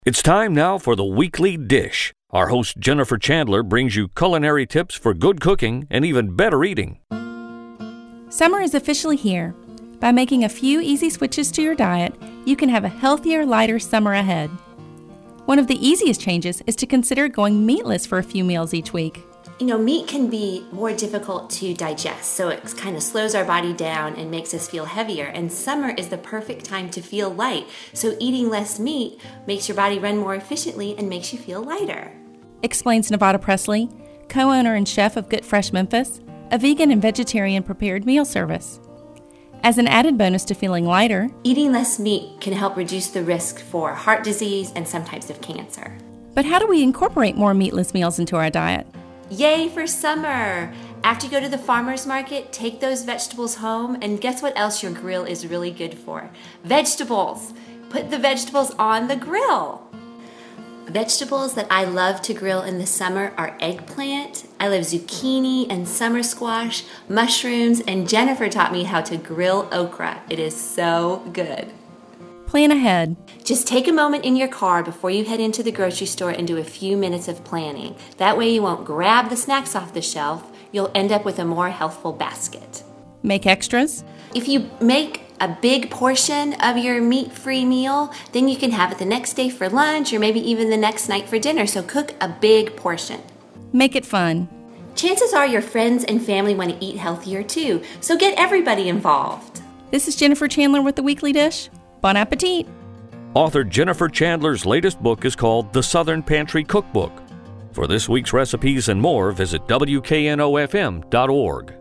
It's time now for the Weekly Dish. Our host Jennifer Chandler brings you culinary tips for good cooking and even better eating. Summer is officially here. By making a few easy switches to your diet, you can have a healthier, lighter summer ahead. One of the easiest changes is to consider going meatless for a few meals each week. Meat can be more difficult to digest, so it kind of slows our body down and makes us feel heavier. And summer is the perfect time to feel light, so eating less meat makes your body run more efficiently and makes you feel lighter. Explains Nevada Presley, co-owner and chef of Get Fresh Memphis, a vegan and vegetarian prepared meal service. As an added bonus to feeling lighter, eating less meat can help reduce the risk for heart disease and some types of cancer. But how do we incorporate more meatless meals into our diet? Yay for summer! After you go to the farmer's market, take those vegetables home, and guess what else your grill is really good for? Vegetables! Put the vegetables on the grill! Vegetables that I love to grill in the summer are eggplant. I love zucchini and summer squash, mushrooms, and Jennifer taught me how to grill okra. It is so good. Plan ahead. Just take a moment in your car before you head into the grocery store and do a few minutes of planning. That way you won't grab the snacks off the shelf. You'll end up with a more healthful basket. Make extras. If you make a big portion of your meat-free meal, then you can have it the next day for lunch or maybe even the next night for dinner. So cook a big portion. Make it fun. Chances are your friends and family want to eat healthier too, so get everybody involved. This is Jennifer Chandler with the Weekly Dish. Bon appetit! Author Jennifer Chandler's latest book is called The Southern Pantry Cookbook. For this week's recipes and more, visit WKNOFM.org.